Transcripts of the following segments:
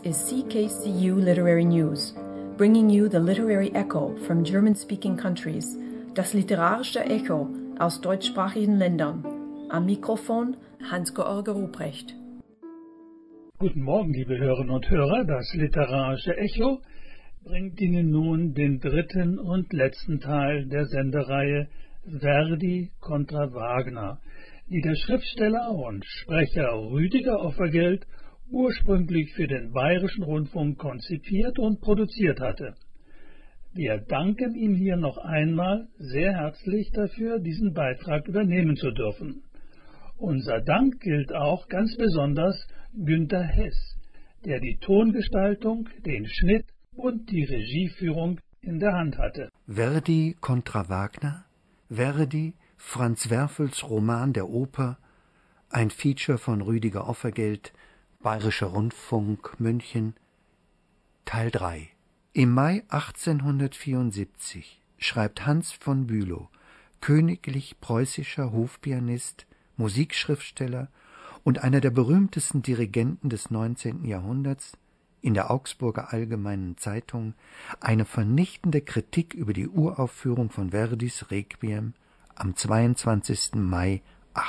is CKCU Literary News, bringing you the literary echo from German-speaking countries, das literarische Echo aus deutschsprachigen Ländern. Am Mikrofon Hans-George Ruprecht. Guten Morgen, liebe Hörerinnen und Hörer. Das literarische Echo bringt Ihnen nun den dritten und letzten Teil der Sendereihe Verdi kontra Wagner, die der Schriftsteller und Sprecher Rüdiger Offergeld ursprünglich für den Bayerischen Rundfunk konzipiert und produziert hatte. Wir danken ihm hier noch einmal sehr herzlich dafür, diesen Beitrag übernehmen zu dürfen. Unser Dank gilt auch ganz besonders Günter Hess, der die Tongestaltung, den Schnitt und die Regieführung in der Hand hatte. Verdi kontra Wagner, Verdi, Franz Werfels Roman der Oper, ein Feature von Rüdiger Offergeld, Bayerischer Rundfunk, München, Teil 3. Im Mai 1874 schreibt Hans von Bülow, königlich preußischer Hofpianist, Musikschriftsteller und einer der berühmtesten Dirigenten des 19. Jahrhunderts, in der Augsburger Allgemeinen Zeitung eine vernichtende Kritik über die Uraufführung von Verdis Requiem am 22. Mai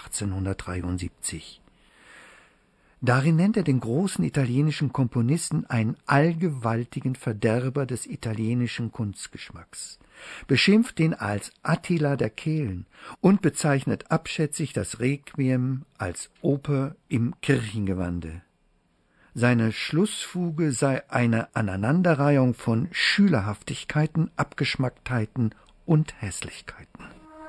1873. Darin nennt er den großen italienischen Komponisten einen allgewaltigen Verderber des italienischen Kunstgeschmacks, beschimpft ihn als Attila der Kehlen und bezeichnet abschätzig das Requiem als Oper im Kirchengewande. Seine Schlussfuge sei eine Aneinanderreihung von Schülerhaftigkeiten, Abgeschmacktheiten und Hässlichkeiten.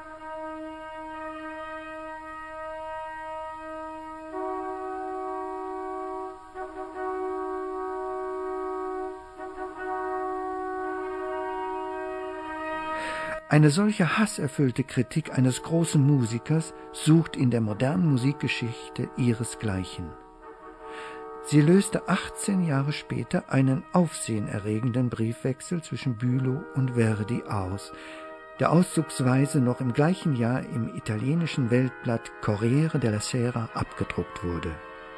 Eine solche hasserfüllte Kritik eines großen Musikers sucht in der modernen Musikgeschichte ihresgleichen. Sie löste 18 Jahre später einen aufsehenerregenden Briefwechsel zwischen Bülow und Verdi aus, der auszugsweise noch im gleichen Jahr im italienischen Weltblatt Corriere della Sera abgedruckt wurde.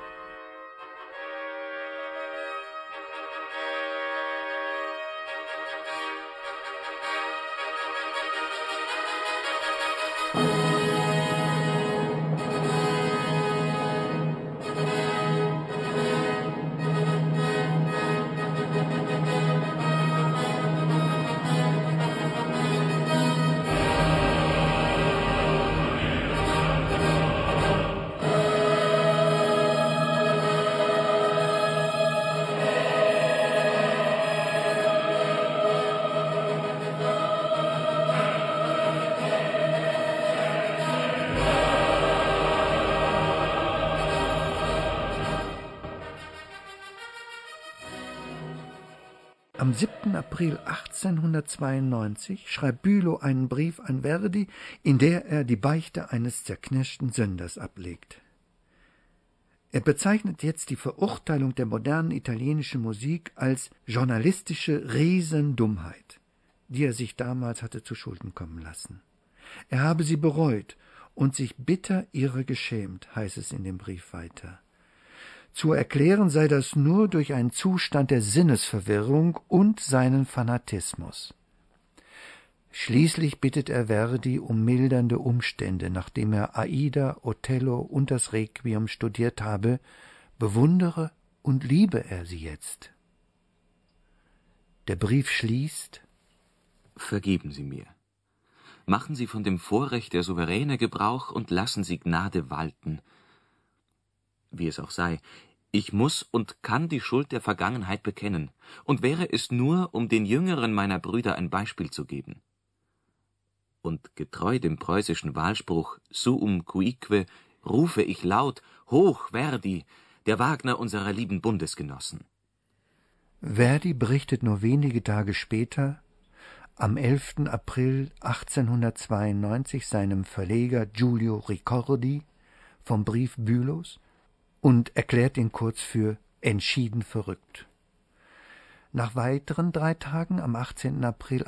Am 7. April 1892 schreibt Bülow einen Brief an Verdi, in der er die Beichte eines zerknirschten Sünders ablegt. Er bezeichnet jetzt die Verurteilung der modernen italienischen Musik als journalistische Riesendummheit, die er sich damals hatte zu Schulden kommen lassen. Er habe sie bereut und sich bitter ihrer geschämt, heißt es in dem Brief weiter. Zu erklären sei das nur durch einen Zustand der Sinnesverwirrung und seinen Fanatismus. Schließlich bittet er Verdi um mildernde Umstände, nachdem er Aida, Othello und das Requiem studiert habe, bewundere und liebe er sie jetzt. Der Brief schließt: Vergeben Sie mir. Machen Sie von dem Vorrecht der Souveräne Gebrauch und lassen Sie Gnade walten. Wie es auch sei, ich muss und kann die Schuld der Vergangenheit bekennen, und wäre es nur, um den jüngeren meiner Brüder ein Beispiel zu geben. Und getreu dem preußischen Wahlspruch Suum cuique rufe ich laut, hoch Verdi, der Wagner unserer lieben Bundesgenossen. Verdi berichtet nur wenige Tage später, am 11. April 1892, seinem Verleger Giulio Ricordi vom Brief Bülows und erklärt ihn kurz für entschieden verrückt. Nach weiteren 3 Tagen, am 18. April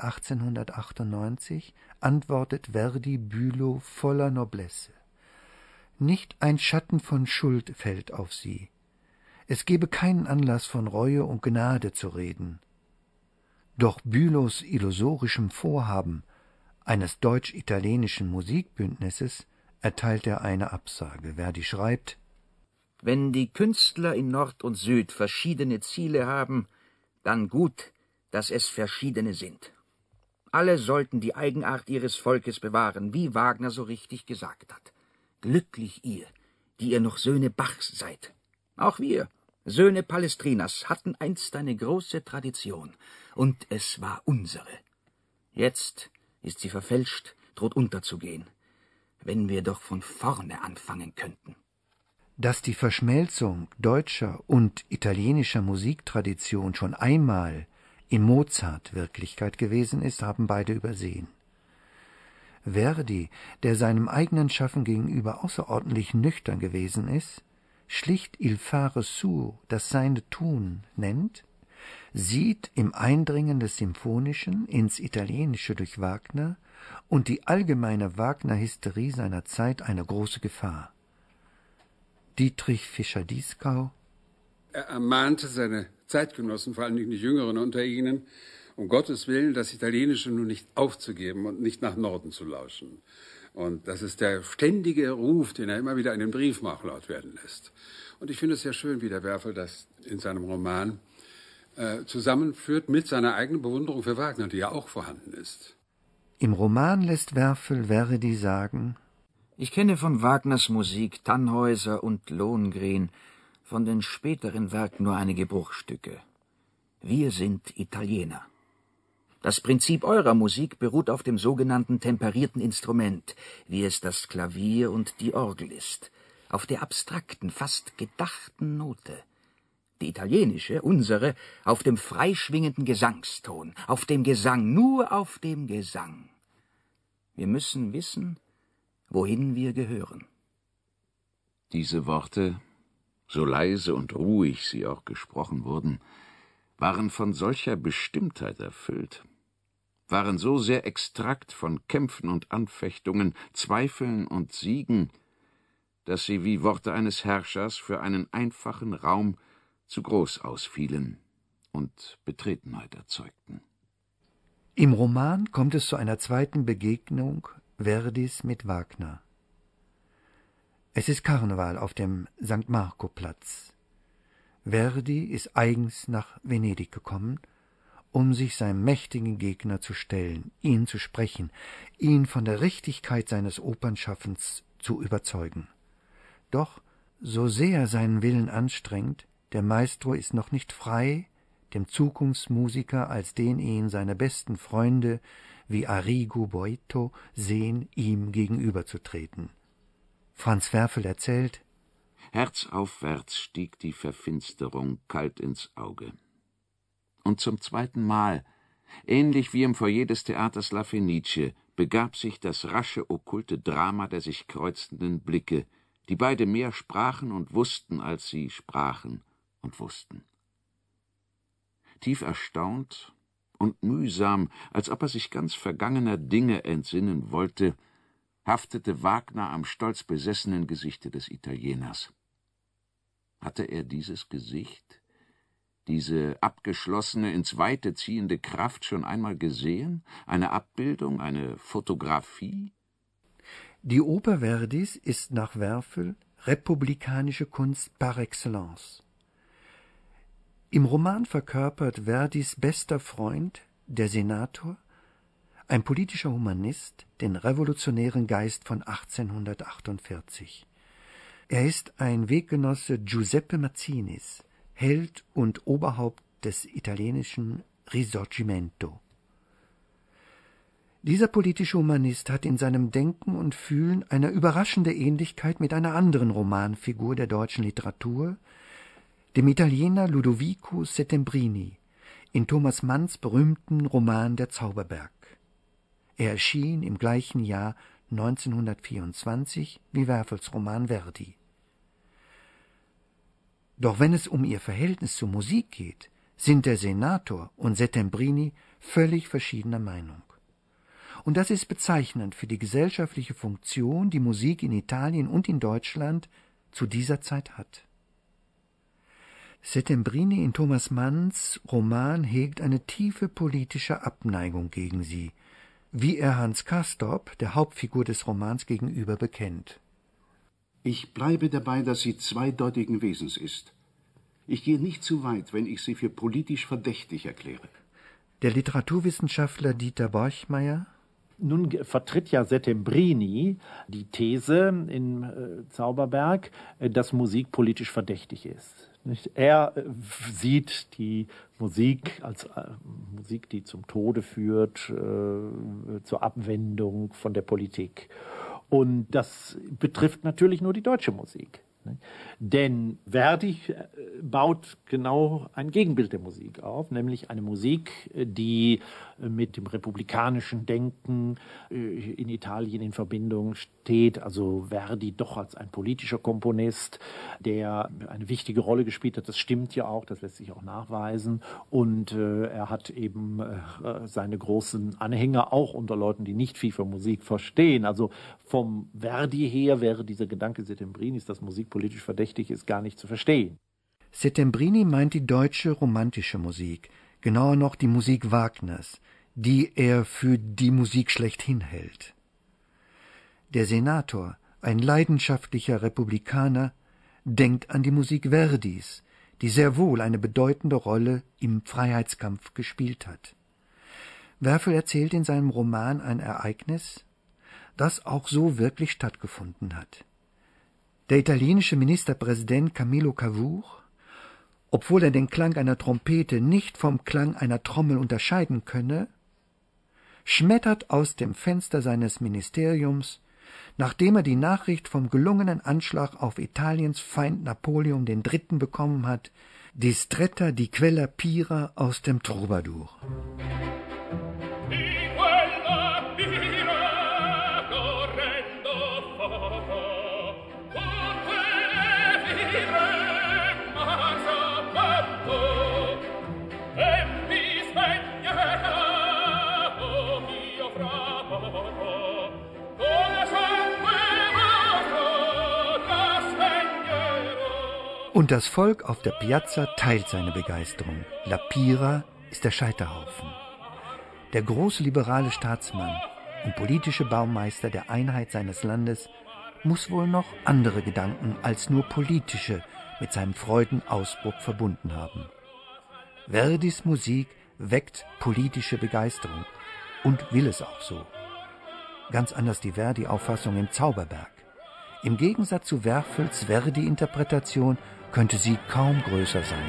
1898, antwortet Verdi Bülow voller Noblesse. Nicht ein Schatten von Schuld fällt auf sie. Es gebe keinen Anlass von Reue und Gnade zu reden. Doch Bülows illusorischem Vorhaben eines deutsch-italienischen Musikbündnisses erteilt er eine Absage. Verdi schreibt: Wenn die Künstler in Nord und Süd verschiedene Ziele haben, dann gut, dass es verschiedene sind. Alle sollten die Eigenart ihres Volkes bewahren, wie Wagner so richtig gesagt hat. Glücklich ihr, die ihr noch Söhne Bachs seid. Auch wir, Söhne Palestrinas, hatten einst eine große Tradition, und es war unsere. Jetzt ist sie verfälscht, droht unterzugehen. Wenn wir doch von vorne anfangen könnten. Dass die Verschmelzung deutscher und italienischer Musiktradition schon einmal in Mozart Wirklichkeit gewesen ist, haben beide übersehen. Verdi, der seinem eigenen Schaffen gegenüber außerordentlich nüchtern gewesen ist, schlicht il fare suo, das seine Tun nennt, sieht im Eindringen des Symphonischen ins Italienische durch Wagner und die allgemeine Wagner-Hysterie seiner Zeit eine große Gefahr. Dietrich Fischer-Dieskau: Er ermahnte seine Zeitgenossen, vor allem die Jüngeren unter ihnen, um Gottes Willen das Italienische nun nicht aufzugeben und nicht nach Norden zu lauschen. Und das ist der ständige Ruf, den er immer wieder in den Briefen auch laut werden lässt. Und ich finde es sehr schön, wie der Werfel das in seinem Roman zusammenführt mit seiner eigenen Bewunderung für Wagner, die ja auch vorhanden ist. Im Roman lässt Werfel Verdi sagen: Ich kenne von Wagners Musik Tannhäuser und Lohengrin, von den späteren Werken nur einige Bruchstücke. Wir sind Italiener. Das Prinzip eurer Musik beruht auf dem sogenannten temperierten Instrument, wie es das Klavier und die Orgel ist, auf der abstrakten, fast gedachten Note. Die italienische, unsere, auf dem freischwingenden Gesangston, auf dem Gesang, nur auf dem Gesang. Wir müssen wissen, wohin wir gehören. Diese Worte, so leise und ruhig sie auch gesprochen wurden, waren von solcher Bestimmtheit erfüllt, waren so sehr extrakt von Kämpfen und Anfechtungen, Zweifeln und Siegen, dass sie wie Worte eines Herrschers für einen einfachen Raum zu groß ausfielen und Betretenheit erzeugten. Im Roman kommt es zu einer zweiten Begegnung Verdis mit Wagner. Es ist Karneval auf dem St. Marco-Platz. Verdi ist eigens nach Venedig gekommen, um sich seinem mächtigen Gegner zu stellen, ihn zu sprechen, ihn von der Richtigkeit seines Opernschaffens zu überzeugen. Doch, so sehr er seinen Willen anstrengt, der Maestro ist noch nicht frei, dem Zukunftsmusiker als den ihn seine besten Freunde wie Arrigo Boito sehen, ihm gegenüberzutreten. Franz Werfel erzählt: Herzaufwärts stieg die Verfinsterung kalt ins Auge. Und zum zweiten Mal, ähnlich wie im Foyer des Theaters La Fenice, begab sich das rasche, okkulte Drama der sich kreuzenden Blicke, die beide mehr sprachen und wussten, als sie sprachen und wussten. Tief erstaunt und mühsam, als ob er sich ganz vergangener Dinge entsinnen wollte, haftete Wagner am stolz besessenen Gesichte des Italieners. Hatte er dieses Gesicht, diese abgeschlossene, ins Weite ziehende Kraft schon einmal gesehen? Eine Abbildung, eine Fotografie? Die Oper Verdis ist nach Werfel republikanische Kunst par excellence. Im Roman verkörpert Verdis bester Freund, der Senator, ein politischer Humanist, den revolutionären Geist von 1848. Er ist ein Weggenosse Giuseppe Mazzinis, Held und Oberhaupt des italienischen Risorgimento. Dieser politische Humanist hat in seinem Denken und Fühlen eine überraschende Ähnlichkeit mit einer anderen Romanfigur der deutschen Literatur, dem Italiener Ludovico Settembrini, in Thomas Manns berühmten Roman Der Zauberberg. Er erschien im gleichen Jahr 1924 wie Werfels Roman Verdi. Doch wenn es um ihr Verhältnis zur Musik geht, sind der Senator und Settembrini völlig verschiedener Meinung. Und das ist bezeichnend für die gesellschaftliche Funktion, die Musik in Italien und in Deutschland zu dieser Zeit hat. Settembrini in Thomas Manns Roman hegt eine tiefe politische Abneigung gegen sie, wie er Hans Castorp, der Hauptfigur des Romans, gegenüber bekennt. Ich bleibe dabei, dass sie zweideutigen Wesens ist. Ich gehe nicht zu weit, wenn ich sie für politisch verdächtig erkläre. Der Literaturwissenschaftler Dieter Borchmeier: Nun vertritt ja Settembrini die These in Zauberberg, dass Musik politisch verdächtig ist. Er sieht die Musik als Musik, die zum Tode führt, zur Abwendung von der Politik. Und das betrifft natürlich nur die deutsche Musik. Denn Verdi baut genau ein Gegenbild der Musik auf, nämlich eine Musik, die mit dem republikanischen Denken in Italien in Verbindung steht. Also Verdi doch als ein politischer Komponist, der eine wichtige Rolle gespielt hat. Das stimmt ja auch, das lässt sich auch nachweisen. Und er hat eben seine großen Anhänger auch unter Leuten, die nicht viel von Musik verstehen. Also vom Verdi her wäre dieser Gedanke Settembrinis, dass Musik politisch verdächtig ist, gar nicht zu verstehen. Settembrini meint die deutsche romantische Musik, genauer noch die Musik Wagners, die er für die Musik schlechthin hält. Der Senator, ein leidenschaftlicher Republikaner, denkt an die Musik Verdis, die sehr wohl eine bedeutende Rolle im Freiheitskampf gespielt hat. Werfel erzählt in seinem Roman ein Ereignis, das auch so wirklich stattgefunden hat. Der italienische Ministerpräsident Camillo Cavour, obwohl er den Klang einer Trompete nicht vom Klang einer Trommel unterscheiden könne, schmettert aus dem Fenster seines Ministeriums, nachdem er die Nachricht vom gelungenen Anschlag auf Italiens Feind Napoleon III. Bekommen hat, die Stretta di quella pira aus dem Troubadour. Und das Volk auf der Piazza teilt seine Begeisterung. La Pira ist der Scheiterhaufen. Der große liberale Staatsmann und politische Baumeister der Einheit seines Landes muss wohl noch andere Gedanken als nur politische mit seinem Freudenausbruch verbunden haben. Verdis Musik weckt politische Begeisterung und will es auch so. Ganz anders die Verdi-Auffassung im Zauberberg. Im Gegensatz zu Werfels Verdi-Interpretation könnte sie kaum größer sein.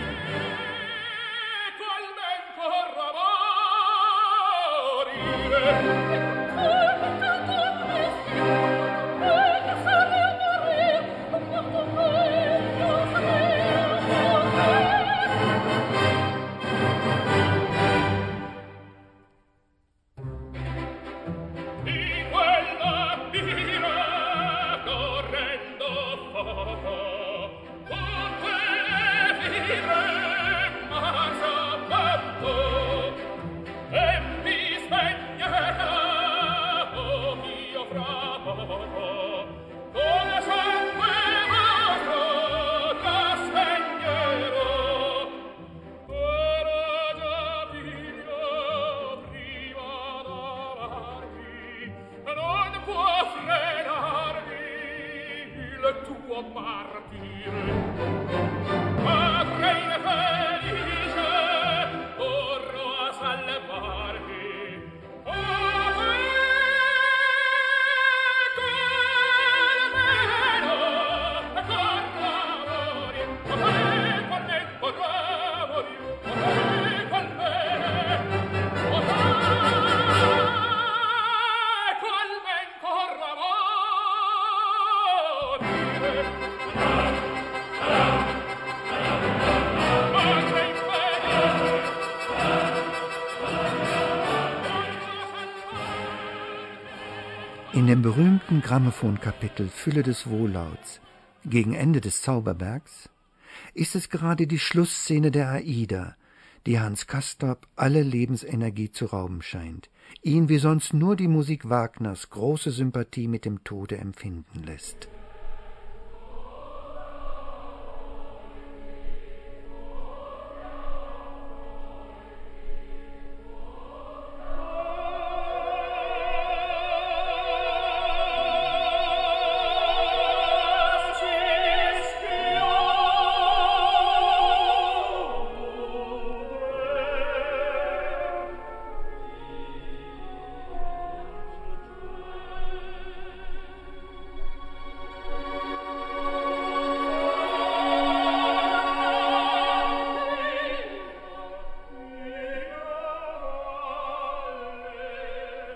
In dem berühmten Grammophonkapitel Fülle des Wohllauts gegen Ende des Zauberbergs ist es gerade die Schlussszene der Aida, die Hans Castorp alle Lebensenergie zu rauben scheint, ihn wie sonst nur die Musik Wagners große Sympathie mit dem Tode empfinden lässt.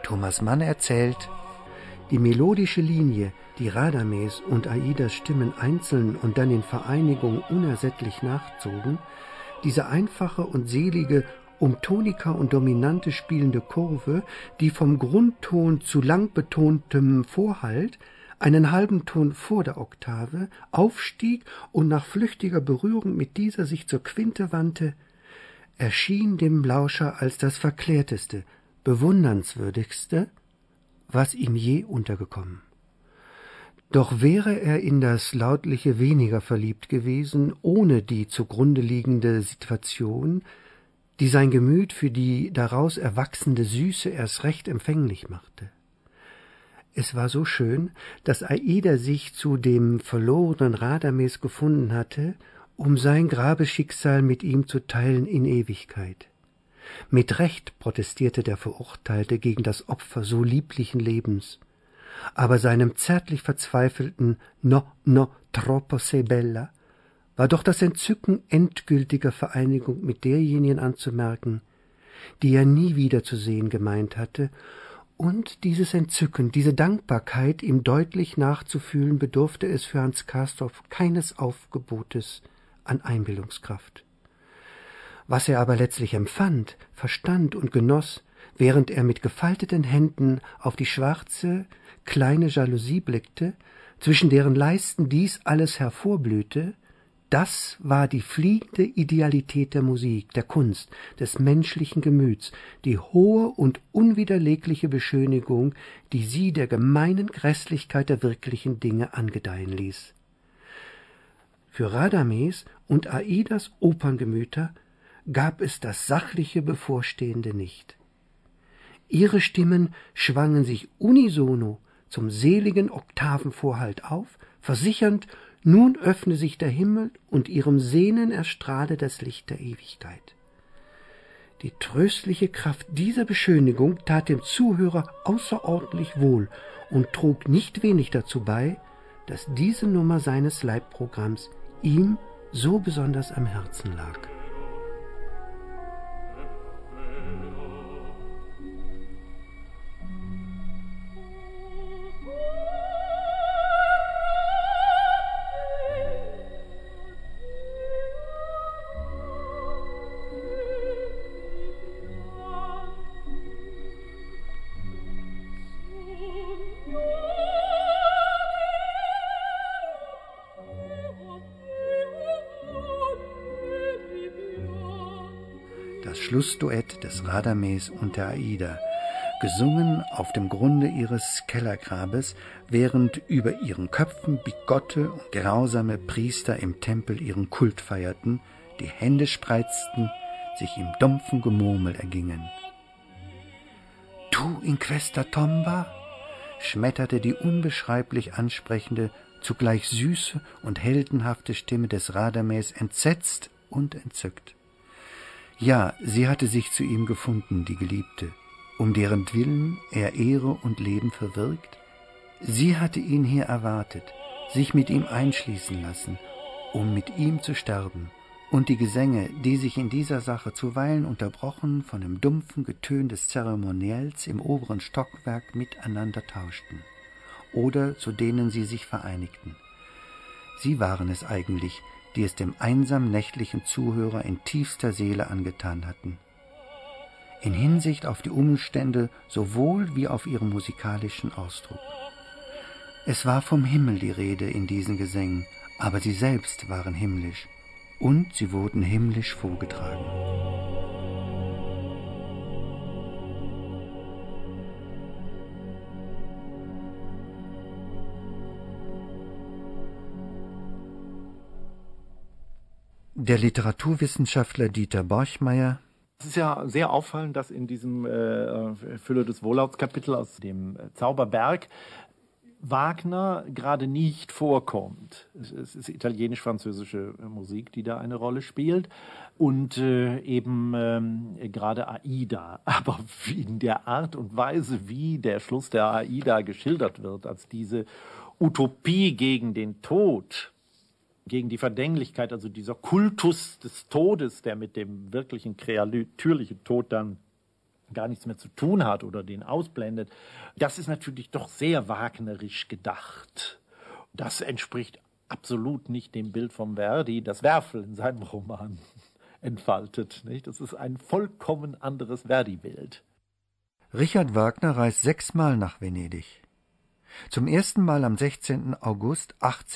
Thomas Mann erzählt, die melodische Linie, die Radames und Aidas Stimmen einzeln und dann in Vereinigung unersättlich nachzogen, diese einfache und selige, um Tonika und Dominante spielende Kurve, die vom Grundton zu lang betontem Vorhalt, einen halben Ton vor der Oktave, aufstieg und nach flüchtiger Berührung mit dieser sich zur Quinte wandte, erschien dem Lauscher als das verklärteste, bewundernswürdigste, was ihm je untergekommen. Doch wäre er in das Lautliche weniger verliebt gewesen, ohne die zugrunde liegende Situation, die sein Gemüt für die daraus erwachsende Süße erst recht empfänglich machte. Es war so schön, dass Aida sich zu dem verlorenen Radames gefunden hatte, um sein Grabesschicksal mit ihm zu teilen in Ewigkeit. Mit Recht protestierte der Verurteilte gegen das Opfer so lieblichen Lebens, aber seinem zärtlich verzweifelten No, troppo sei bella war doch das Entzücken endgültiger Vereinigung mit derjenigen anzumerken, die er nie wiederzusehen gemeint hatte, und dieses Entzücken, diese Dankbarkeit ihm deutlich nachzufühlen, bedurfte es für Hans Castorp keines Aufgebotes an Einbildungskraft. Was er aber letztlich empfand, verstand und genoss, während er mit gefalteten Händen auf die schwarze, kleine Jalousie blickte, zwischen deren Leisten dies alles hervorblühte, das war die fliegende Idealität der Musik, der Kunst, des menschlichen Gemüts, die hohe und unwiderlegliche Beschönigung, die sie der gemeinen Grässlichkeit der wirklichen Dinge angedeihen ließ. Für Radames und Aidas Operngemüter gab es das sachliche Bevorstehende nicht. Ihre Stimmen schwangen sich unisono zum seligen Oktavenvorhalt auf, versichernd, nun öffne sich der Himmel und ihrem Sehnen erstrahle das Licht der Ewigkeit. Die tröstliche Kraft dieser Beschönigung tat dem Zuhörer außerordentlich wohl und trug nicht wenig dazu bei, dass diese Nummer seines Leibprogramms ihm so besonders am Herzen lag. Das Schlussduett des Radames und der Aida, gesungen auf dem Grunde ihres Kellergrabes, während über ihren Köpfen bigotte und grausame Priester im Tempel ihren Kult feierten, die Hände spreizten, sich im dumpfen Gemurmel ergingen. »Tu in questa tomba«, schmetterte die unbeschreiblich ansprechende, zugleich süße und heldenhafte Stimme des Radames entsetzt und entzückt. Ja, sie hatte sich zu ihm gefunden, die Geliebte, um deren Willen er Ehre und Leben verwirkt. Sie hatte ihn hier erwartet, sich mit ihm einschließen lassen, um mit ihm zu sterben. Und die Gesänge, die sich in dieser Sache zuweilen unterbrochen von dem dumpfen Getön des Zeremoniells im oberen Stockwerk miteinander tauschten, oder zu denen sie sich vereinigten. Sie waren es eigentlich, die es dem einsamen nächtlichen Zuhörer in tiefster Seele angetan hatten. In Hinsicht auf die Umstände sowohl wie auf ihren musikalischen Ausdruck. Es war vom Himmel die Rede in diesen Gesängen, aber sie selbst waren himmlisch, und sie wurden himmlisch vorgetragen. Der Literaturwissenschaftler Dieter Borchmeier. Es ist ja sehr auffallend, dass in diesem Fülle des Wohllautskapitel aus dem Zauberberg Wagner gerade nicht vorkommt. Es ist italienisch-französische Musik, die da eine Rolle spielt, und eben gerade Aida. Aber in der Art und Weise, wie der Schluss der Aida geschildert wird, als diese Utopie gegen den Tod, gegen die Vergänglichkeit, also dieser Kultus des Todes, der mit dem wirklichen kreatürlichen Tod dann gar nichts mehr zu tun hat oder den ausblendet, das ist natürlich doch sehr wagnerisch gedacht. Das entspricht absolut nicht dem Bild von Verdi, das Werfel in seinem Roman entfaltet. Nicht? Das ist ein vollkommen anderes Verdi-Bild. Richard Wagner reist 6-mal nach Venedig. Zum ersten Mal am 16. August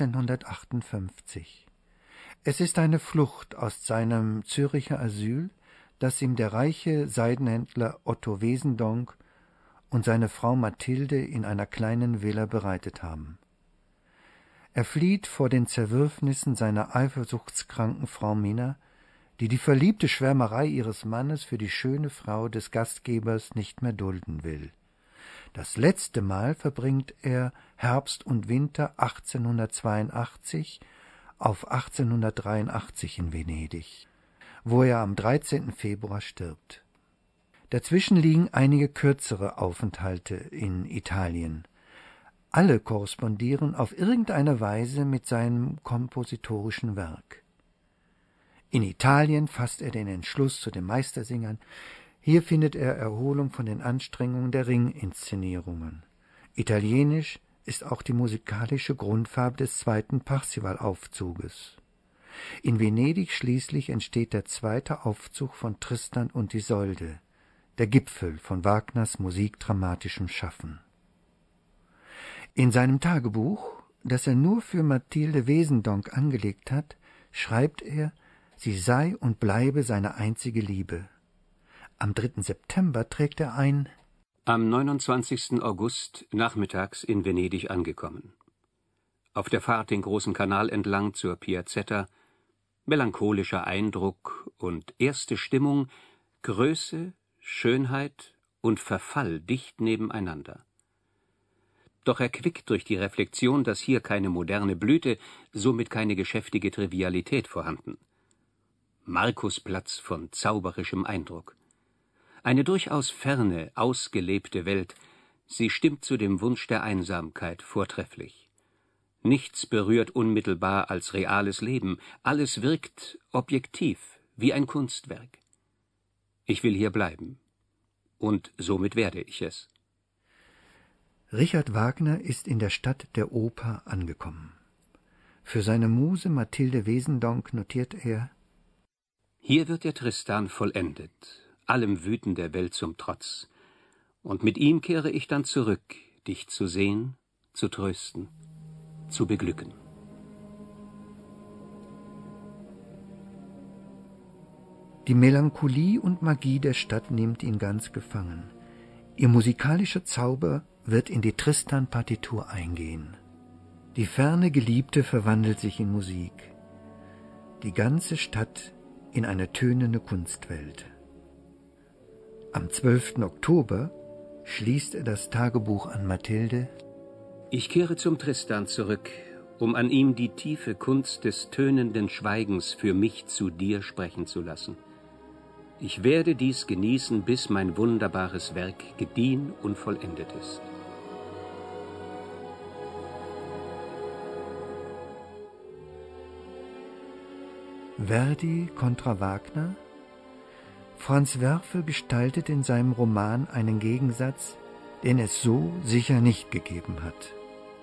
1858. Es ist eine Flucht aus seinem Züricher Asyl, das ihm der reiche Seidenhändler Otto Wesendonck und seine Frau Mathilde in einer kleinen Villa bereitet haben. Er flieht vor den Zerwürfnissen seiner eifersuchtskranken Frau Minna, die verliebte Schwärmerei ihres Mannes für die schöne Frau des Gastgebers nicht mehr dulden will. Das letzte Mal verbringt er Herbst und Winter 1882 auf 1883 in Venedig, wo er am 13. Februar stirbt. Dazwischen liegen einige kürzere Aufenthalte in Italien. Alle korrespondieren auf irgendeine Weise mit seinem kompositorischen Werk. In Italien fasst er den Entschluss zu den Meistersingern. Hier findet er Erholung von den Anstrengungen der Ringinszenierungen. Italienisch ist auch die musikalische Grundfarbe des zweiten Parzival-Aufzuges. In Venedig schließlich entsteht der zweite Aufzug von Tristan und Isolde, der Gipfel von Wagners musikdramatischem Schaffen. In seinem Tagebuch, das er nur für Mathilde Wesendonck angelegt hat, schreibt er, sie sei und bleibe seine einzige Liebe. Am 3. September trägt er ein: Am 29. August nachmittags in Venedig angekommen. Auf der Fahrt den großen Kanal entlang zur Piazzetta, melancholischer Eindruck und erste Stimmung, Größe, Schönheit und Verfall dicht nebeneinander. Doch erquickt durch die Reflexion, dass hier keine moderne Blüte, somit keine geschäftige Trivialität vorhanden. Markusplatz von zauberischem Eindruck. Eine durchaus ferne, ausgelebte Welt, sie stimmt zu dem Wunsch der Einsamkeit vortrefflich. Nichts berührt unmittelbar als reales Leben, alles wirkt objektiv, wie ein Kunstwerk. Ich will hier bleiben, und somit werde ich es. Richard Wagner ist in der Stadt der Oper angekommen. Für seine Muse Mathilde Wesendonck notiert er: Hier wird der Tristan vollendet, allem Wüten der Welt zum Trotz, und mit ihm kehre ich dann zurück, dich zu sehen, zu trösten, zu beglücken. Die Melancholie und Magie der Stadt nimmt ihn ganz gefangen. Ihr musikalischer Zauber wird in die Tristan-Partitur eingehen. Die ferne Geliebte verwandelt sich in Musik. Die ganze Stadt in eine tönende Kunstwelt. Am 12. Oktober schließt er das Tagebuch an Mathilde: Ich kehre zum Tristan zurück, um an ihm die tiefe Kunst des tönenden Schweigens für mich zu dir sprechen zu lassen. Ich werde dies genießen, bis mein wunderbares Werk gediehen und vollendet ist. Verdi kontra Wagner? Franz Werfel gestaltet in seinem Roman einen Gegensatz, den es so sicher nicht gegeben hat.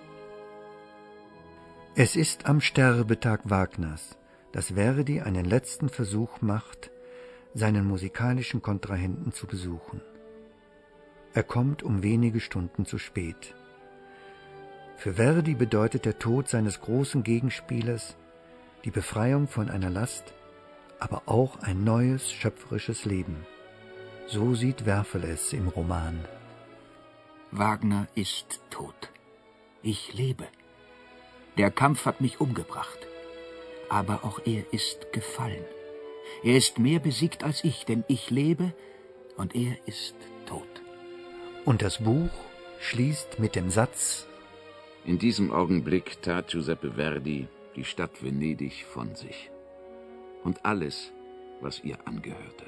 Es ist am Sterbetag Wagners, dass Verdi einen letzten Versuch macht, seinen musikalischen Kontrahenten zu besuchen. Er kommt um wenige Stunden zu spät. Für Verdi bedeutet der Tod seines großen Gegenspielers die Befreiung von einer Last, aber auch ein neues schöpferisches Leben. So sieht Werfel es im Roman. Wagner ist tot. Ich lebe. Der Kampf hat mich umgebracht. Aber auch er ist gefallen. Er ist mehr besiegt als ich, denn ich lebe und er ist tot. Und das Buch schließt mit dem Satz: In diesem Augenblick tat Giuseppe Verdi die Stadt Venedig von sich und alles, was ihr angehörte.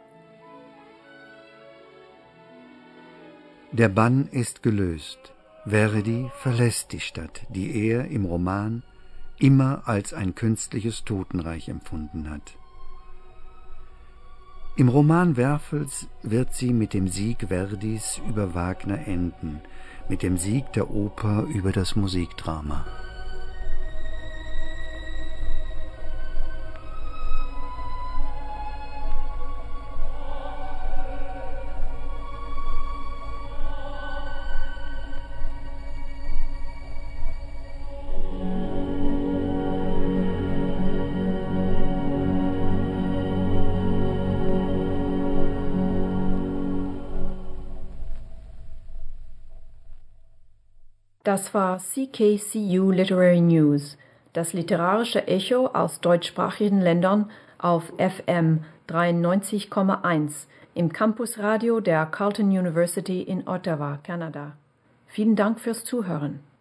Der Bann ist gelöst. Verdi verlässt die Stadt, die er im Roman immer als ein künstliches Totenreich empfunden hat. Im Roman Werfels wird sie mit dem Sieg Verdis über Wagner enden, mit dem Sieg der Oper über das Musikdrama. Das war CKCU Literary News, das literarische Echo aus deutschsprachigen Ländern auf FM 93,1 im Campusradio der Carleton University in Ottawa, Kanada. Vielen Dank fürs Zuhören.